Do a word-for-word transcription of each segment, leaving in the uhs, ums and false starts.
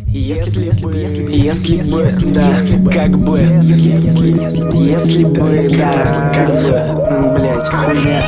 Если бы, если бы, да, как бы, если бы, да, как бы, блять, хуйня.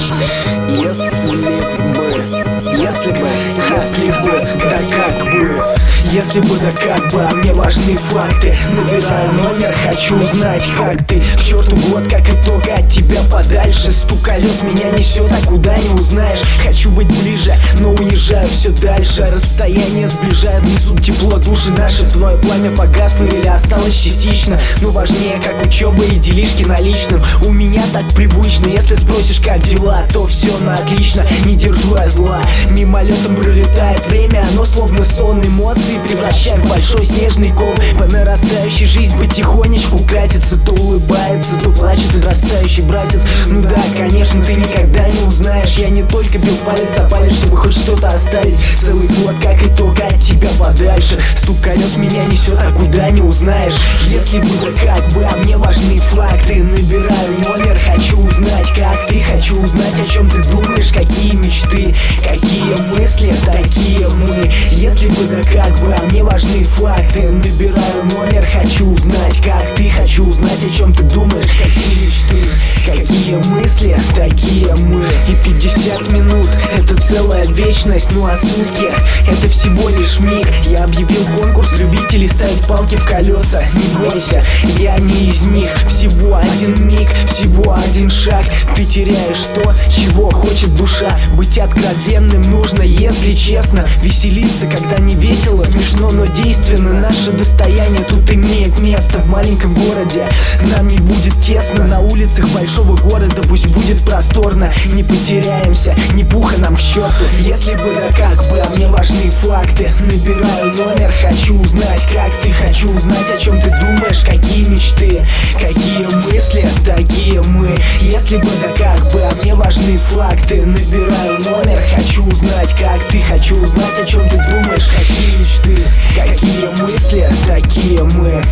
Если бы, если бы, если бы, да как бы. Если бы, да как бы, а мне важны факты. Набираю номер, хочу узнать, как ты. К черту год, как итог, от тебя подальше. Стук колес меня несет, а куда не узнаешь. Хочу быть ближе, но уезжаю все дальше. Расстояние сближает, несут тепло души наши. Твое пламя погасло или осталось частично. Но важнее, как учеба и делишки наличным. У меня так привычно, если спросишь, как дела, то все на отлично, не держу я зла. Мимолетом пролетает время, оно словно сон. Эмоции превращай в большой снежный ком. По нарастающей жизнь потихонечку катится. То улыбается, то плачет подрастающий братец. Ну да, конечно, ты никогда не узнаешь. Я не только бил палец о палец, чтобы хоть что-то оставить. Целый год, как итог, от тебя подальше. Стук колес меня несет, а куда не узнаешь. Если бы, да как бы, а мне важны факты. Набираю номер, хочу узнать, как ты. Хочу узнать, о чем ты думаешь, какие мечты, какие мысли, такие мы. Если бы, да как бы, а мне важны факты. Набираю номер, хочу узнать, как ты. Хочу узнать, о чем ты думаешь, какие мечты, какие мысли, такие мы. И пятьдесят минут — это целая вечность. Ну а сутки — это всего лишь миг. Я объявил конкурс любителей ставить палки в колеса. Не бойся, я не из них. Всего один миг, всего один шаг. Ты теряешь то, чего хочет душа. Быть откровенным нужно, если честно. Веселиться, когда не весело, смешно, но действенно. Наше достояние тут имеет место. В маленьком городе нам не будет тесно. На улицах большого города пусть будет просторно. Не потеряемся, не пуха нам к черту. Если бы, да как бы, а мне важны факты. Набираю номер, хочу узнать, как ты. Хочу узнать, о чем ты думаешь, какие мечты, какие мысли, такие мы. Если бы, да как бы, а мне важны факты. Набираю номер, хочу узнать, как ты. Хочу узнать, о чем ты думаешь, какие мечты, какие мысли, такие мы.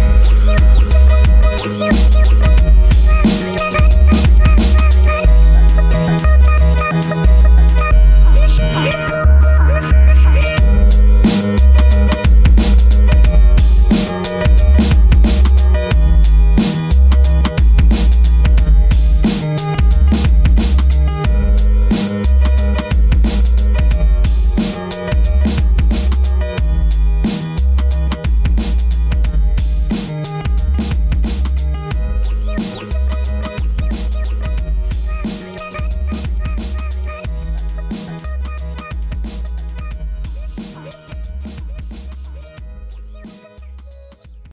Yes.